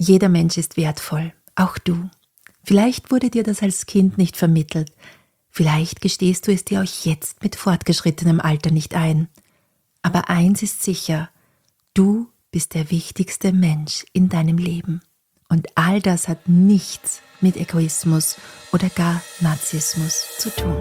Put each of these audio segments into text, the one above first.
Jeder Mensch ist wertvoll, auch du. Vielleicht wurde dir das als Kind nicht vermittelt. Vielleicht gestehst du es dir auch jetzt mit fortgeschrittenem Alter nicht ein. Aber eins ist sicher, du bist der wichtigste Mensch in deinem Leben. Und all das hat nichts mit Egoismus oder gar Narzissmus zu tun.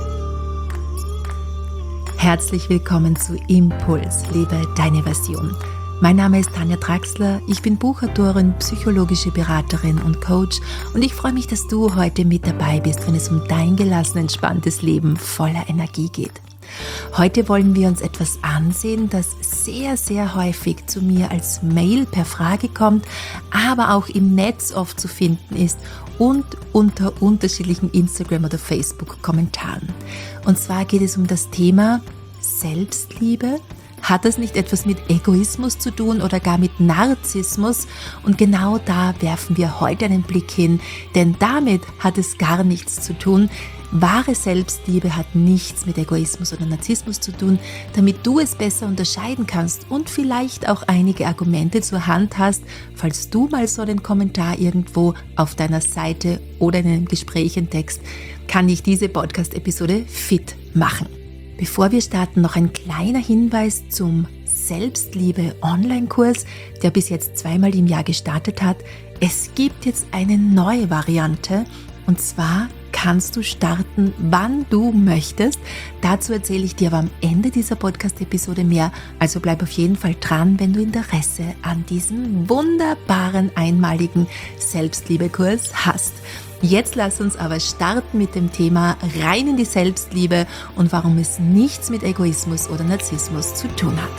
Herzlich willkommen zu Impuls, lebe deine Version. Mein Name ist Tanja Draxler, ich bin Buchautorin, psychologische Beraterin und Coach und ich freue mich, dass du heute mit dabei bist, wenn es um dein gelassen, entspanntes Leben voller Energie geht. Heute wollen wir uns etwas ansehen, das sehr, sehr häufig zu mir als Mail per Frage kommt, aber auch im Netz oft zu finden ist und unter unterschiedlichen Instagram- oder Facebook-Kommentaren. Und zwar geht es um das Thema Selbstliebe. Hat das nicht etwas mit Egoismus zu tun oder gar mit Narzissmus? Und genau da werfen wir heute einen Blick hin, denn damit hat es gar nichts zu tun. Wahre Selbstliebe hat nichts mit Egoismus oder Narzissmus zu tun, damit du es besser unterscheiden kannst und vielleicht auch einige Argumente zur Hand hast, falls du mal so einen Kommentar irgendwo auf deiner Seite oder in einem Gespräch entdeckst, kann dich diese Podcast-Episode fit machen. Bevor wir starten, noch ein kleiner Hinweis zum Selbstliebe-Online-Kurs, der bis jetzt 2-mal im Jahr gestartet hat. Es gibt jetzt eine neue Variante und zwar kannst du starten, wann du möchtest. Dazu erzähle ich dir aber am Ende dieser Podcast-Episode mehr, also bleib auf jeden Fall dran, wenn du Interesse an diesem wunderbaren, einmaligen Selbstliebe-Kurs hast. Jetzt lass uns aber starten mit dem Thema rein in die Selbstliebe und warum es nichts mit Egoismus oder Narzissmus zu tun hat.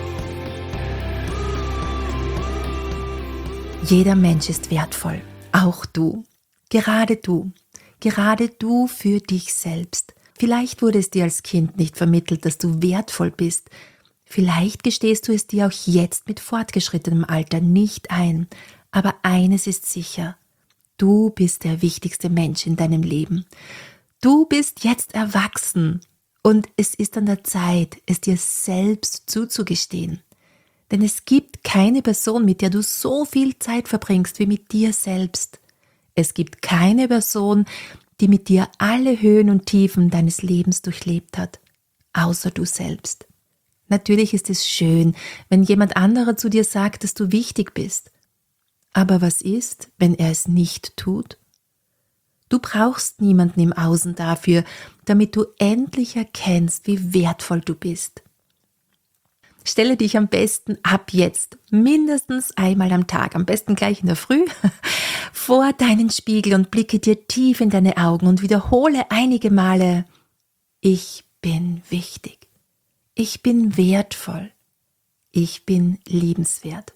Jeder Mensch ist wertvoll, auch du. Gerade du für dich selbst. Vielleicht wurde es dir als Kind nicht vermittelt, dass du wertvoll bist. Vielleicht gestehst du es dir auch jetzt mit fortgeschrittenem Alter nicht ein. Aber eines ist sicher. Du bist der wichtigste Mensch in deinem Leben. Du bist jetzt erwachsen und es ist an der Zeit, es dir selbst zuzugestehen. Denn es gibt keine Person, mit der du so viel Zeit verbringst wie mit dir selbst. Es gibt keine Person, die mit dir alle Höhen und Tiefen deines Lebens durchlebt hat, außer du selbst. Natürlich ist es schön, wenn jemand anderer zu dir sagt, dass du wichtig bist. Aber was ist, wenn er es nicht tut? Du brauchst niemanden im Außen dafür, damit du endlich erkennst, wie wertvoll du bist. Stelle dich am besten ab jetzt, mindestens einmal am Tag, am besten gleich in der Früh, vor deinen Spiegel und blicke dir tief in deine Augen und wiederhole einige Male: Ich bin wichtig, ich bin wertvoll, ich bin liebenswert.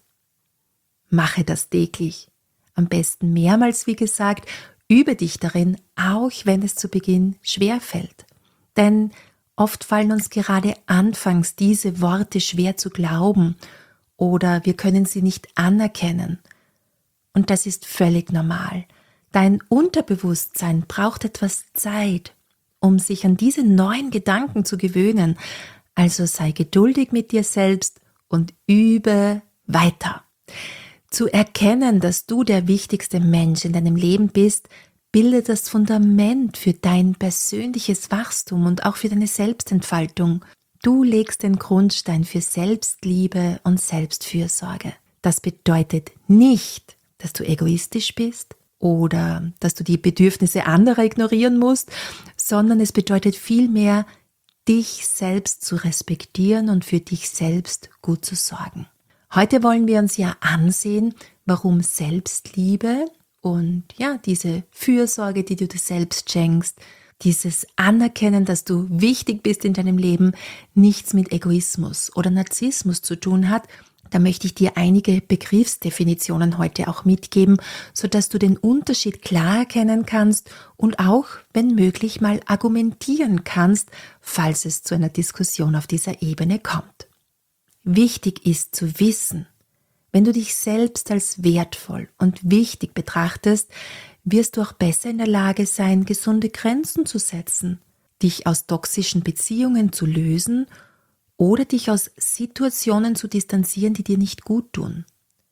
Mache das täglich, am besten mehrmals, wie gesagt, übe dich darin, auch wenn es zu Beginn schwer fällt. Denn oft fallen uns gerade anfangs diese Worte schwer zu glauben oder wir können sie nicht anerkennen. Und das ist völlig normal. Dein Unterbewusstsein braucht etwas Zeit, um sich an diese neuen Gedanken zu gewöhnen. Also sei geduldig mit dir selbst und übe weiter. Zu erkennen, dass du der wichtigste Mensch in deinem Leben bist, bildet das Fundament für dein persönliches Wachstum und auch für deine Selbstentfaltung. Du legst den Grundstein für Selbstliebe und Selbstfürsorge. Das bedeutet nicht, dass du egoistisch bist oder dass du die Bedürfnisse anderer ignorieren musst, sondern es bedeutet vielmehr, dich selbst zu respektieren und für dich selbst gut zu sorgen. Heute wollen wir uns ja ansehen, warum Selbstliebe und diese Fürsorge, die du dir selbst schenkst, dieses Anerkennen, dass du wichtig bist in deinem Leben, nichts mit Egoismus oder Narzissmus zu tun hat. Da möchte ich dir einige Begriffsdefinitionen heute auch mitgeben, sodass du den Unterschied klar erkennen kannst und auch, wenn möglich, mal argumentieren kannst, falls es zu einer Diskussion auf dieser Ebene kommt. Wichtig ist zu wissen, wenn du dich selbst als wertvoll und wichtig betrachtest, wirst du auch besser in der Lage sein, gesunde Grenzen zu setzen, dich aus toxischen Beziehungen zu lösen oder dich aus Situationen zu distanzieren, die dir nicht gut tun.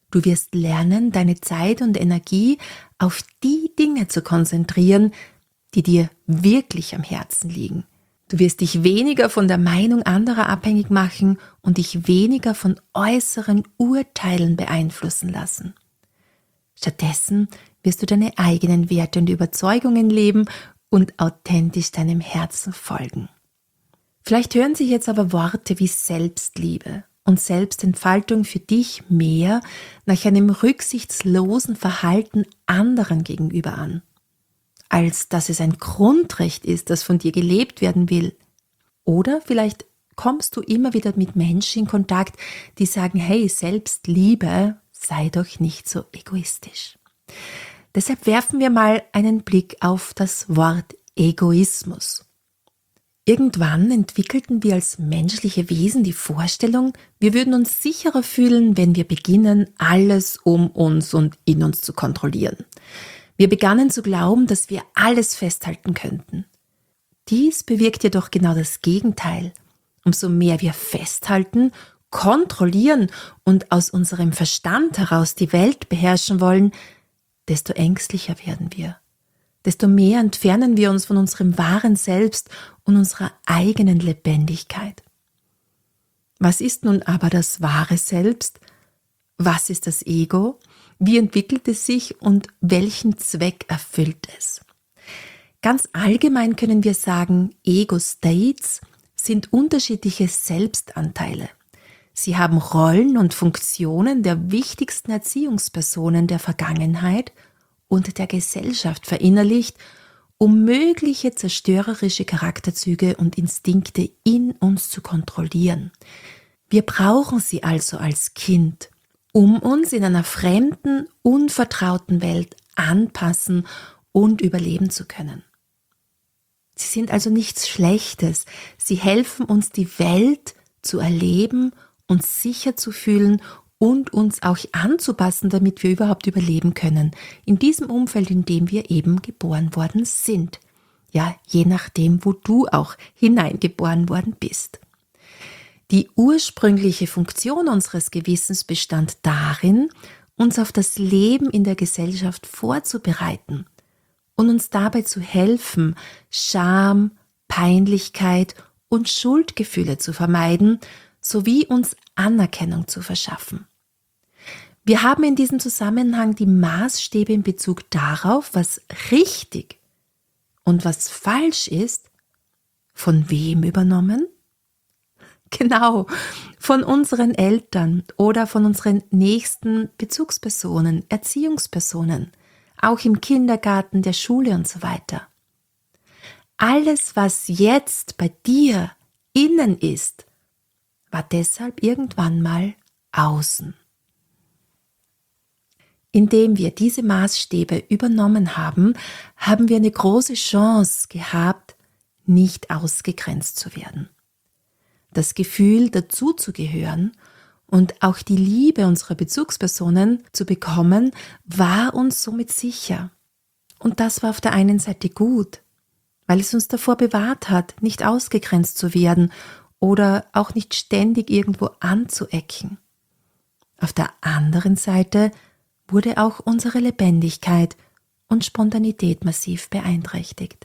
Du wirst lernen, deine Zeit und Energie auf die Dinge zu konzentrieren, die dir wirklich am Herzen liegen. Du wirst dich weniger von der Meinung anderer abhängig machen und dich weniger von äußeren Urteilen beeinflussen lassen. Stattdessen wirst du deine eigenen Werte und Überzeugungen leben und authentisch deinem Herzen folgen. Vielleicht hören sich jetzt aber Worte wie Selbstliebe und Selbstentfaltung für dich mehr nach einem rücksichtslosen Verhalten anderen gegenüber an, als dass es ein Grundrecht ist, das von dir gelebt werden will. Oder vielleicht kommst du immer wieder mit Menschen in Kontakt, die sagen, hey, Selbstliebe, sei doch nicht so egoistisch. Deshalb werfen wir mal einen Blick auf das Wort Egoismus. Irgendwann entwickelten wir als menschliche Wesen die Vorstellung, wir würden uns sicherer fühlen, wenn wir beginnen, alles um uns und in uns zu kontrollieren. Wir begannen zu glauben, dass wir alles festhalten könnten. Dies bewirkt jedoch genau das Gegenteil. Umso mehr wir festhalten, kontrollieren und aus unserem Verstand heraus die Welt beherrschen wollen, desto ängstlicher werden wir. Desto mehr entfernen wir uns von unserem wahren Selbst und unserer eigenen Lebendigkeit. Was ist nun aber das wahre Selbst? Was ist das Ego? Wie entwickelt es sich und welchen Zweck erfüllt es? Ganz allgemein können wir sagen, Ego-States sind unterschiedliche Selbstanteile. Sie haben Rollen und Funktionen der wichtigsten Erziehungspersonen der Vergangenheit und der Gesellschaft verinnerlicht, um mögliche zerstörerische Charakterzüge und Instinkte in uns zu kontrollieren. Wir brauchen sie also als Kind, um uns in einer fremden, unvertrauten Welt anpassen und überleben zu können. Sie sind also nichts Schlechtes. Sie helfen uns, die Welt zu erleben, uns sicher zu fühlen und uns auch anzupassen, damit wir überhaupt überleben können. In diesem Umfeld, in dem wir eben geboren worden sind. Ja, je nachdem, wo du auch hineingeboren worden bist. Die ursprüngliche Funktion unseres Gewissens bestand darin, uns auf das Leben in der Gesellschaft vorzubereiten und uns dabei zu helfen, Scham, Peinlichkeit und Schuldgefühle zu vermeiden, sowie uns Anerkennung zu verschaffen. Wir haben in diesem Zusammenhang die Maßstäbe in Bezug darauf, was richtig und was falsch ist, von wem übernommen? Genau, von unseren Eltern oder von unseren nächsten Bezugspersonen, Erziehungspersonen, auch im Kindergarten, der Schule und so weiter. Alles, was jetzt bei dir innen ist, war deshalb irgendwann mal außen. Indem wir diese Maßstäbe übernommen haben, haben wir eine große Chance gehabt, nicht ausgegrenzt zu werden. Das Gefühl, dazuzugehören und auch die Liebe unserer Bezugspersonen zu bekommen, war uns somit sicher. Und das war auf der einen Seite gut, weil es uns davor bewahrt hat, nicht ausgegrenzt zu werden oder auch nicht ständig irgendwo anzuecken. Auf der anderen Seite wurde auch unsere Lebendigkeit und Spontanität massiv beeinträchtigt.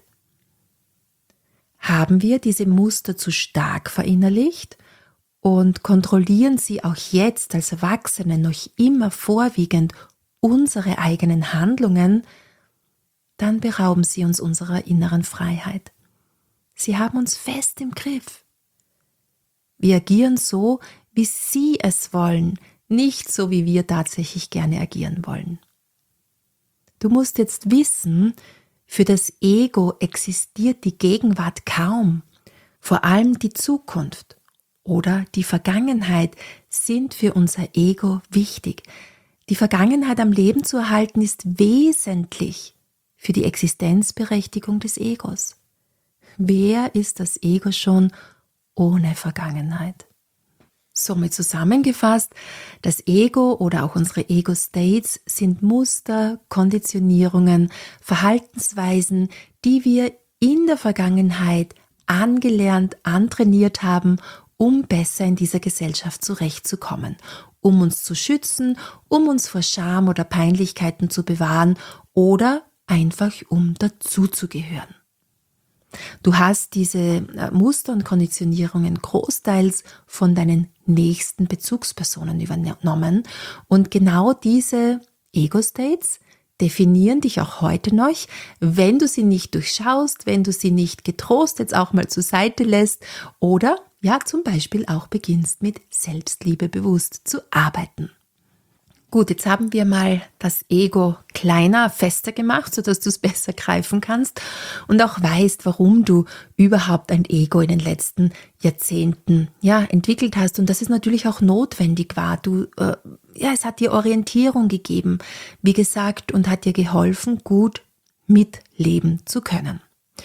Haben wir diese Muster zu stark verinnerlicht und kontrollieren sie auch jetzt als Erwachsene noch immer vorwiegend unsere eigenen Handlungen, dann berauben sie uns unserer inneren Freiheit. Sie haben uns fest im Griff. Wir agieren so, wie sie es wollen, nicht so, wie wir tatsächlich gerne agieren wollen. Du musst jetzt wissen, für das Ego existiert die Gegenwart kaum. Vor allem die Zukunft oder die Vergangenheit sind für unser Ego wichtig. Die Vergangenheit am Leben zu erhalten ist wesentlich für die Existenzberechtigung des Egos. Wer ist das Ego schon ohne Vergangenheit? Somit zusammengefasst, das Ego oder auch unsere Ego-States sind Muster, Konditionierungen, Verhaltensweisen, die wir in der Vergangenheit angelernt, antrainiert haben, um besser in dieser Gesellschaft zurechtzukommen, um uns zu schützen, um uns vor Scham oder Peinlichkeiten zu bewahren oder einfach um dazuzugehören. Du hast diese Muster und Konditionierungen großteils von deinen nächsten Bezugspersonen übernommen und genau diese Ego-States definieren dich auch heute noch, wenn du sie nicht durchschaust, wenn du sie nicht getrost jetzt auch mal zur Seite lässt oder ja zum Beispiel auch beginnst mit Selbstliebe bewusst zu arbeiten. Gut, jetzt haben wir mal das Ego kleiner, fester gemacht, sodass du es besser greifen kannst und auch weißt, warum du überhaupt ein Ego in den letzten Jahrzehnten entwickelt hast und dass es natürlich auch notwendig war. Es hat dir Orientierung gegeben, wie gesagt, und hat dir geholfen, gut mitleben zu können.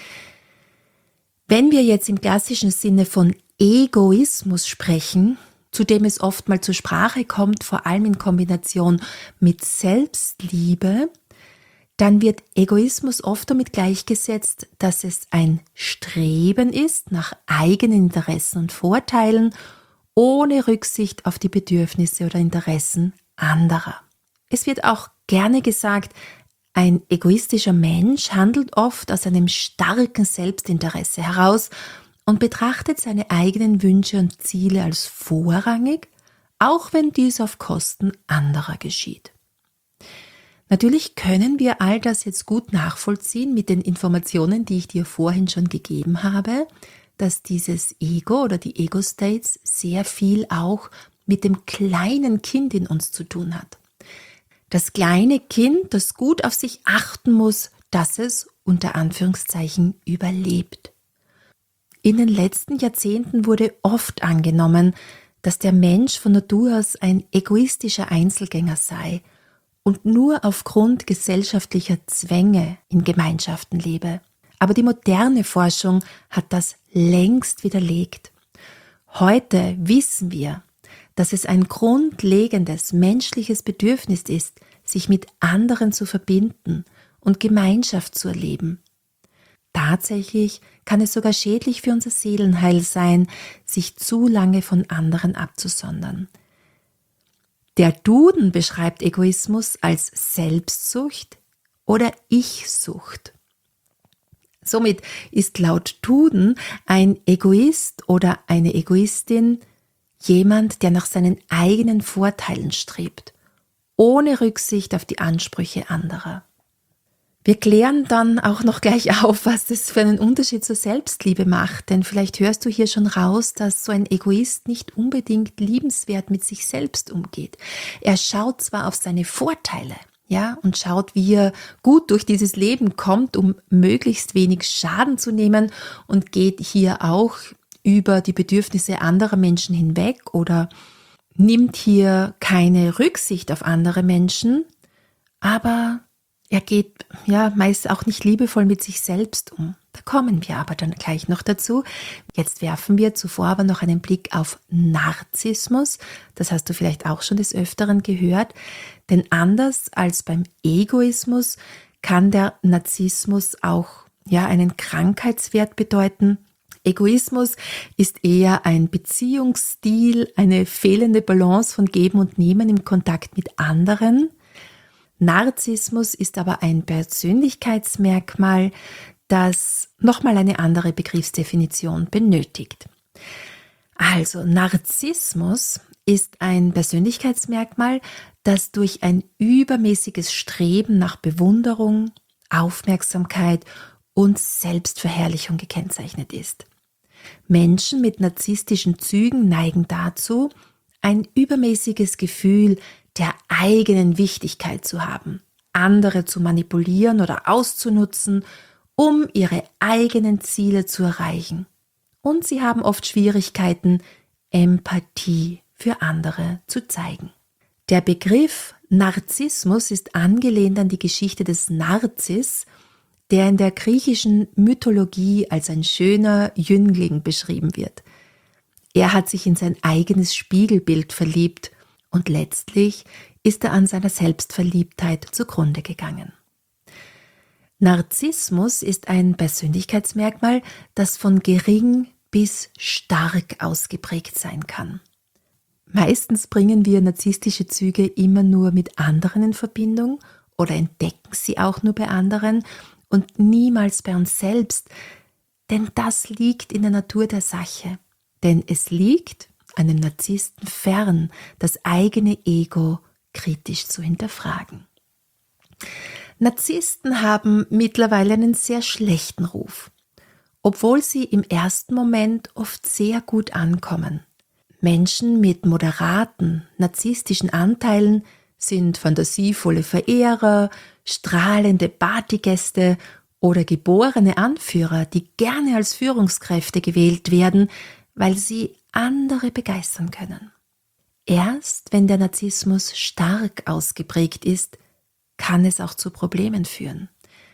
Wenn wir jetzt im klassischen Sinne von Egoismus sprechen, zu dem es oft mal zur Sprache kommt, vor allem in Kombination mit Selbstliebe, dann wird Egoismus oft damit gleichgesetzt, dass es ein Streben ist nach eigenen Interessen und Vorteilen, ohne Rücksicht auf die Bedürfnisse oder Interessen anderer. Es wird auch gerne gesagt, ein egoistischer Mensch handelt oft aus einem starken Selbstinteresse heraus und betrachtet seine eigenen Wünsche und Ziele als vorrangig, auch wenn dies auf Kosten anderer geschieht. Natürlich können wir all das jetzt gut nachvollziehen mit den Informationen, die ich dir vorhin schon gegeben habe, dass dieses Ego oder die Ego-States sehr viel auch mit dem kleinen Kind in uns zu tun hat. Das kleine Kind, das gut auf sich achten muss, dass es unter Anführungszeichen überlebt. In den letzten Jahrzehnten wurde oft angenommen, dass der Mensch von Natur aus ein egoistischer Einzelgänger sei und nur aufgrund gesellschaftlicher Zwänge in Gemeinschaften lebe. Aber die moderne Forschung hat das längst widerlegt. Heute wissen wir, dass es ein grundlegendes menschliches Bedürfnis ist, sich mit anderen zu verbinden und Gemeinschaft zu erleben. Tatsächlich kann es sogar schädlich für unser Seelenheil sein, sich zu lange von anderen abzusondern. Der Duden beschreibt Egoismus als Selbstsucht oder Ich-Sucht. Somit ist laut Duden ein Egoist oder eine Egoistin jemand, der nach seinen eigenen Vorteilen strebt, ohne Rücksicht auf die Ansprüche anderer. Wir klären dann auch noch gleich auf, was das für einen Unterschied zur Selbstliebe macht, denn vielleicht hörst du hier schon raus, dass so ein Egoist nicht unbedingt liebenswert mit sich selbst umgeht. Er schaut zwar auf seine Vorteile, und schaut, wie er gut durch dieses Leben kommt, um möglichst wenig Schaden zu nehmen und geht hier auch über die Bedürfnisse anderer Menschen hinweg oder nimmt hier keine Rücksicht auf andere Menschen, aber er geht meist auch nicht liebevoll mit sich selbst um. Da kommen wir aber dann gleich noch dazu. Jetzt werfen wir zuvor aber noch einen Blick auf Narzissmus. Das hast du vielleicht auch schon des Öfteren gehört. Denn anders als beim Egoismus kann der Narzissmus auch einen Krankheitswert bedeuten. Egoismus ist eher ein Beziehungsstil, eine fehlende Balance von Geben und Nehmen im Kontakt mit anderen. Narzissmus ist aber ein Persönlichkeitsmerkmal, das nochmal eine andere Begriffsdefinition benötigt. Also Narzissmus ist ein Persönlichkeitsmerkmal, das durch ein übermäßiges Streben nach Bewunderung, Aufmerksamkeit und Selbstverherrlichung gekennzeichnet ist. Menschen mit narzisstischen Zügen neigen dazu, ein übermäßiges Gefühl der eigenen Wichtigkeit zu haben, andere zu manipulieren oder auszunutzen, um ihre eigenen Ziele zu erreichen. Und sie haben oft Schwierigkeiten, Empathie für andere zu zeigen. Der Begriff Narzissmus ist angelehnt an die Geschichte des Narziss, der in der griechischen Mythologie als ein schöner Jüngling beschrieben wird. Er hat sich in sein eigenes Spiegelbild verliebt und letztlich ist er an seiner Selbstverliebtheit zugrunde gegangen. Narzissmus ist ein Persönlichkeitsmerkmal, das von gering bis stark ausgeprägt sein kann. Meistens bringen wir narzisstische Züge immer nur mit anderen in Verbindung oder entdecken sie auch nur bei anderen und niemals bei uns selbst, denn das liegt in der Natur der Sache. Denn es liegt einem Narzissten fern, das eigene Ego kritisch zu hinterfragen. Narzissten haben mittlerweile einen sehr schlechten Ruf, obwohl sie im ersten Moment oft sehr gut ankommen. Menschen mit moderaten, narzisstischen Anteilen sind fantasievolle Verehrer, strahlende Partygäste oder geborene Anführer, die gerne als Führungskräfte gewählt werden, weil sie andere begeistern können. Erst wenn der Narzissmus stark ausgeprägt ist, kann es auch zu Problemen führen.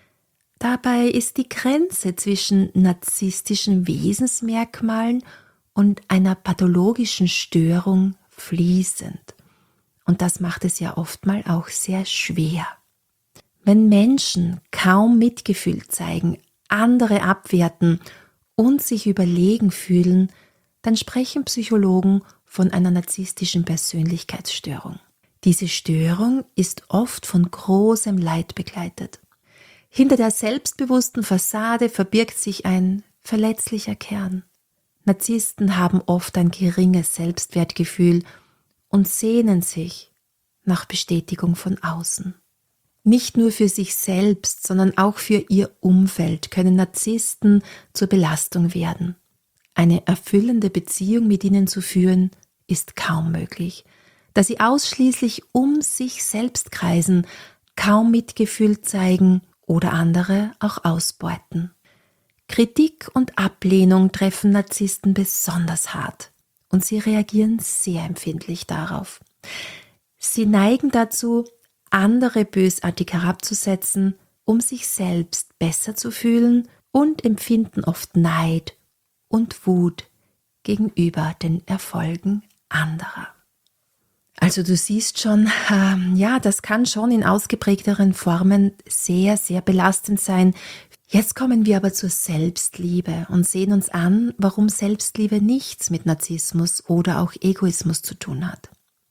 Dabei ist die Grenze zwischen narzisstischen Wesensmerkmalen und einer pathologischen Störung fließend. Und das macht es ja oftmals auch sehr schwer. Wenn Menschen kaum Mitgefühl zeigen, andere abwerten und sich überlegen fühlen, dann sprechen Psychologen von einer narzisstischen Persönlichkeitsstörung. Diese Störung ist oft von großem Leid begleitet. Hinter der selbstbewussten Fassade verbirgt sich ein verletzlicher Kern. Narzissten haben oft ein geringes Selbstwertgefühl und sehnen sich nach Bestätigung von außen. Nicht nur für sich selbst, sondern auch für ihr Umfeld können Narzissten zur Belastung werden. Eine erfüllende Beziehung mit ihnen zu führen, ist kaum möglich, da sie ausschließlich um sich selbst kreisen, kaum Mitgefühl zeigen oder andere auch ausbeuten. Kritik und Ablehnung treffen Narzissten besonders hart und sie reagieren sehr empfindlich darauf. Sie neigen dazu, andere bösartig herabzusetzen, um sich selbst besser zu fühlen und empfinden oft Neid und Wut gegenüber den Erfolgen anderer. Also du siehst schon, das kann schon in ausgeprägteren Formen sehr, sehr belastend sein. Jetzt kommen wir aber zur Selbstliebe und sehen uns an, warum Selbstliebe nichts mit Narzissmus oder auch Egoismus zu tun hat.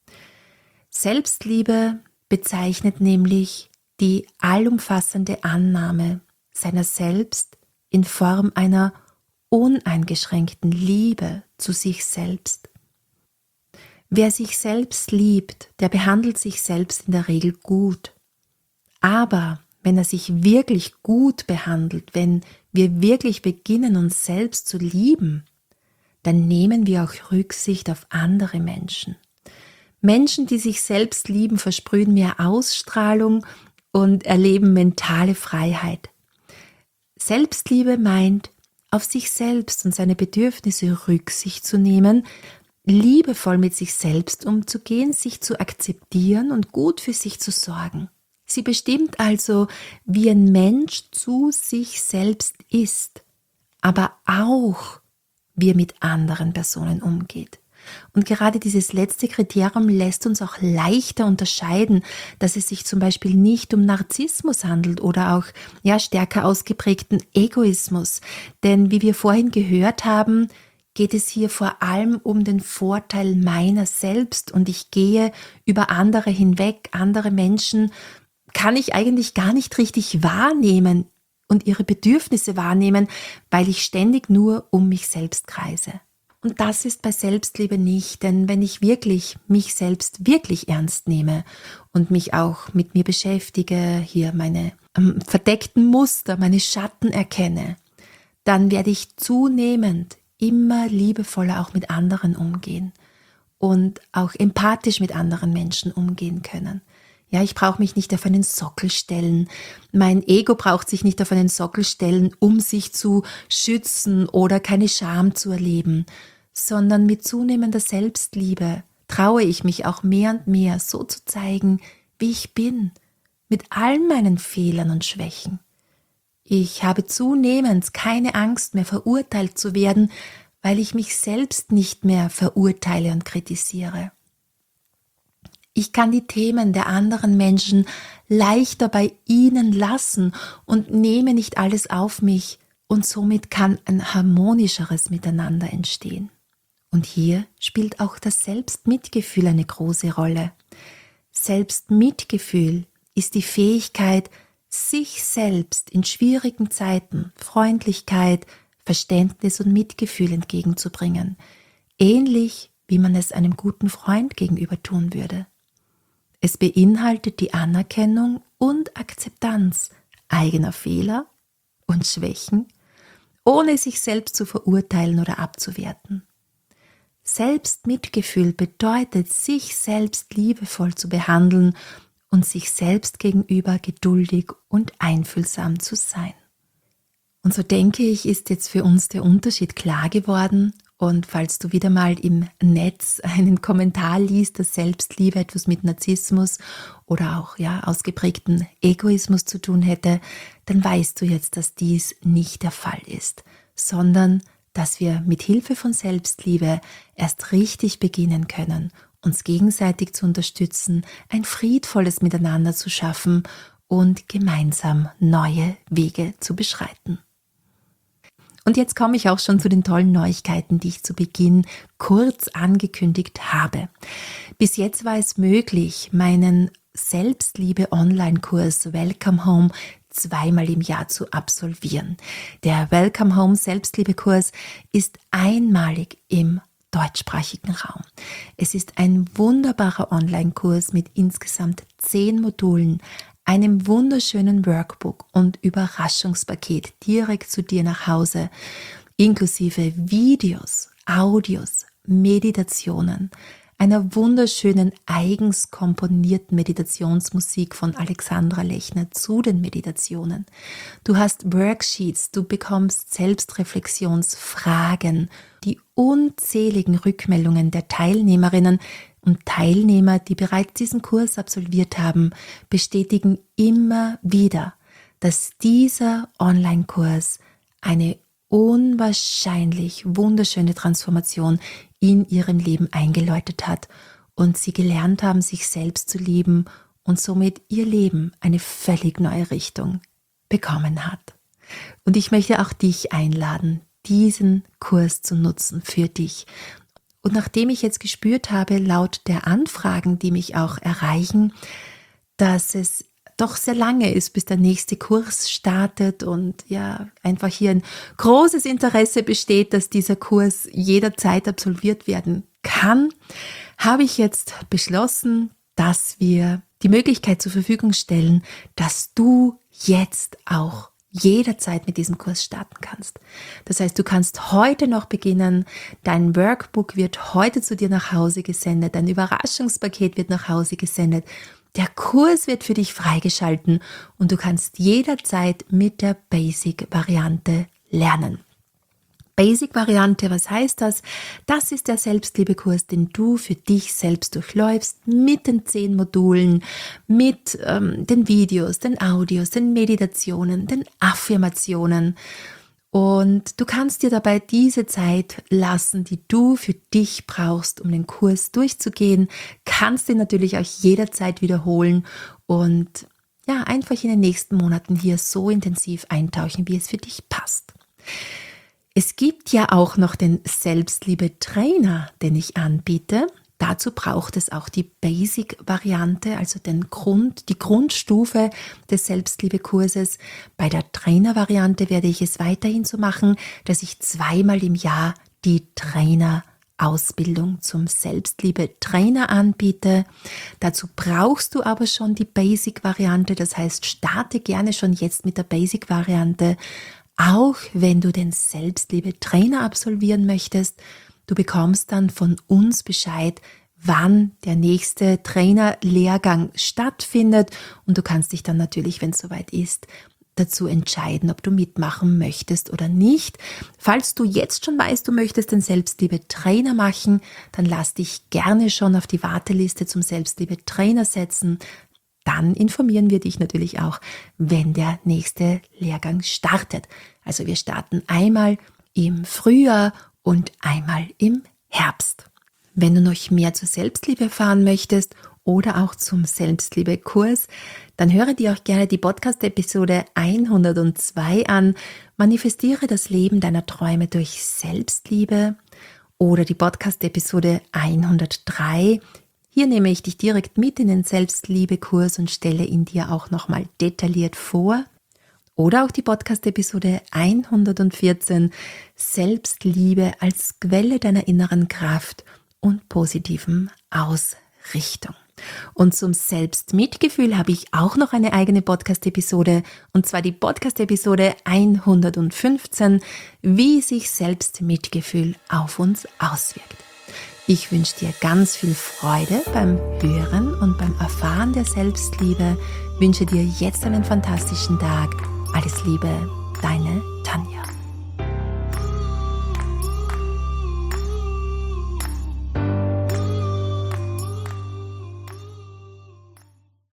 Selbstliebe bezeichnet nämlich die allumfassende Annahme seiner selbst in Form einer uneingeschränkten Liebe zu sich selbst. Wer sich selbst liebt, der behandelt sich selbst in der Regel gut. Aber wenn er sich wirklich gut behandelt, wenn wir wirklich beginnen, uns selbst zu lieben, dann nehmen wir auch Rücksicht auf andere Menschen. Menschen, die sich selbst lieben, versprühen mehr Ausstrahlung und erleben mentale Freiheit. Selbstliebe meint, auf sich selbst und seine Bedürfnisse Rücksicht zu nehmen, liebevoll mit sich selbst umzugehen, sich zu akzeptieren und gut für sich zu sorgen. Sie bestimmt also, wie ein Mensch zu sich selbst ist, aber auch, wie er mit anderen Personen umgeht. Und gerade dieses letzte Kriterium lässt uns auch leichter unterscheiden, dass es sich zum Beispiel nicht um Narzissmus handelt oder auch stärker ausgeprägten Egoismus. Denn wie wir vorhin gehört haben, geht es hier vor allem um den Vorteil meiner selbst und ich gehe über andere hinweg. Andere Menschen kann ich eigentlich gar nicht richtig wahrnehmen und ihre Bedürfnisse wahrnehmen, weil ich ständig nur um mich selbst kreise. Und das ist bei Selbstliebe nicht, denn wenn ich wirklich mich selbst wirklich ernst nehme und mich auch mit mir beschäftige, hier meine verdeckten Muster, meine Schatten erkenne, dann werde ich zunehmend immer liebevoller auch mit anderen umgehen und auch empathisch mit anderen Menschen umgehen können. Ja, ich brauche mich nicht auf einen Sockel stellen. Mein Ego braucht sich nicht auf einen Sockel stellen, um sich zu schützen oder keine Scham zu erleben, sondern mit zunehmender Selbstliebe traue ich mich auch mehr und mehr so zu zeigen, wie ich bin, mit all meinen Fehlern und Schwächen. Ich habe zunehmend keine Angst mehr, verurteilt zu werden, weil ich mich selbst nicht mehr verurteile und kritisiere. Ich kann die Themen der anderen Menschen leichter bei ihnen lassen und nehme nicht alles auf mich und somit kann ein harmonischeres Miteinander entstehen. Und hier spielt auch das Selbstmitgefühl eine große Rolle. Selbstmitgefühl ist die Fähigkeit, sich selbst in schwierigen Zeiten Freundlichkeit, Verständnis und Mitgefühl entgegenzubringen, ähnlich wie man es einem guten Freund gegenüber tun würde. Es beinhaltet die Anerkennung und Akzeptanz eigener Fehler und Schwächen, ohne sich selbst zu verurteilen oder abzuwerten. Selbstmitgefühl bedeutet, sich selbst liebevoll zu behandeln und sich selbst gegenüber geduldig und einfühlsam zu sein. Und so denke ich, ist jetzt für uns der Unterschied klar geworden. Und falls du wieder mal im Netz einen Kommentar liest, dass Selbstliebe etwas mit Narzissmus oder auch ausgeprägten Egoismus zu tun hätte, dann weißt du jetzt, dass dies nicht der Fall ist, sondern dass wir mit Hilfe von Selbstliebe erst richtig beginnen können, uns gegenseitig zu unterstützen, ein friedvolles Miteinander zu schaffen und gemeinsam neue Wege zu beschreiten. Und jetzt komme ich auch schon zu den tollen Neuigkeiten, die ich zu Beginn kurz angekündigt habe. Bis jetzt war es möglich, meinen Selbstliebe-Online-Kurs Welcome Home 2-mal im Jahr zu absolvieren. Der Welcome Home Selbstliebe-Kurs ist einmalig im deutschsprachigen Raum. Es ist ein wunderbarer Online-Kurs mit insgesamt 10 Modulen, einem wunderschönen Workbook und Überraschungspaket direkt zu dir nach Hause, inklusive Videos, Audios, Meditationen, einer wunderschönen eigens komponierten Meditationsmusik von Alexandra Lechner zu den Meditationen. Du hast Worksheets, du bekommst Selbstreflexionsfragen, die unzähligen Rückmeldungen der Teilnehmerinnen und Teilnehmer, die bereits diesen Kurs absolviert haben, bestätigen immer wieder, dass dieser Online-Kurs eine unwahrscheinlich wunderschöne Transformation in ihrem Leben eingeläutet hat und sie gelernt haben, sich selbst zu lieben und somit ihr Leben eine völlig neue Richtung bekommen hat. Und ich möchte auch dich einladen, diesen Kurs zu nutzen für dich. Und nachdem ich jetzt gespürt habe, laut der Anfragen, die mich auch erreichen, dass es doch sehr lange ist, bis der nächste Kurs startet und einfach hier ein großes Interesse besteht, dass dieser Kurs jederzeit absolviert werden kann, habe ich jetzt beschlossen, dass wir die Möglichkeit zur Verfügung stellen, dass du jetzt auch jederzeit mit diesem Kurs starten kannst. Das heißt, du kannst heute noch beginnen, dein Workbook wird heute zu dir nach Hause gesendet, dein Überraschungspaket wird nach Hause gesendet, der Kurs wird für dich freigeschalten und du kannst jederzeit mit der Basic-Variante lernen. Basic-Variante, was heißt das? Das ist der Selbstliebe-Kurs, den du für dich selbst durchläufst, mit den 10 Modulen, mit den Videos, den Audios, den Meditationen, den Affirmationen. Und du kannst dir dabei diese Zeit lassen, die du für dich brauchst, um den Kurs durchzugehen, kannst ihn natürlich auch jederzeit wiederholen und einfach in den nächsten Monaten hier so intensiv eintauchen, wie es für dich passt. Es gibt ja auch noch den Selbstliebe-Trainer, den ich anbiete. Dazu braucht es auch die Basic-Variante, also die Grundstufe des Selbstliebe-Kurses. Bei der Trainer-Variante werde ich es weiterhin so machen, dass ich 2-mal im Jahr die Trainer-Ausbildung zum Selbstliebe-Trainer anbiete. Dazu brauchst du aber schon die Basic-Variante, das heißt, starte gerne schon jetzt mit der Basic-Variante, auch wenn du den Selbstliebe-Trainer absolvieren möchtest. Du bekommst dann von uns Bescheid, wann der nächste Trainerlehrgang stattfindet und du kannst dich dann natürlich, wenn es soweit ist, dazu entscheiden, ob du mitmachen möchtest oder nicht. Falls du jetzt schon weißt, du möchtest den Selbstliebe-Trainer machen, dann lass dich gerne schon auf die Warteliste zum Selbstliebe-Trainer setzen. Dann informieren wir dich natürlich auch, wenn der nächste Lehrgang startet. Also wir starten einmal im Frühjahr und einmal im Herbst. Wenn du noch mehr zur Selbstliebe erfahren möchtest oder auch zum Selbstliebe-Kurs, dann höre dir auch gerne die Podcast-Episode 102 an. Manifestiere das Leben deiner Träume durch Selbstliebe. oder die Podcast-Episode 103. Hier nehme ich dich direkt mit in den Selbstliebe-Kurs und stelle ihn dir auch nochmal detailliert vor. Oder auch die Podcast-Episode 114, Selbstliebe als Quelle deiner inneren Kraft und positiven Ausrichtung. Und zum Selbstmitgefühl habe ich auch noch eine eigene Podcast-Episode, und zwar die Podcast-Episode 115, wie sich Selbstmitgefühl auf uns auswirkt. Ich wünsche dir ganz viel Freude beim Hören und beim Erfahren der Selbstliebe, wünsche dir jetzt einen fantastischen Tag. Alles Liebe, deine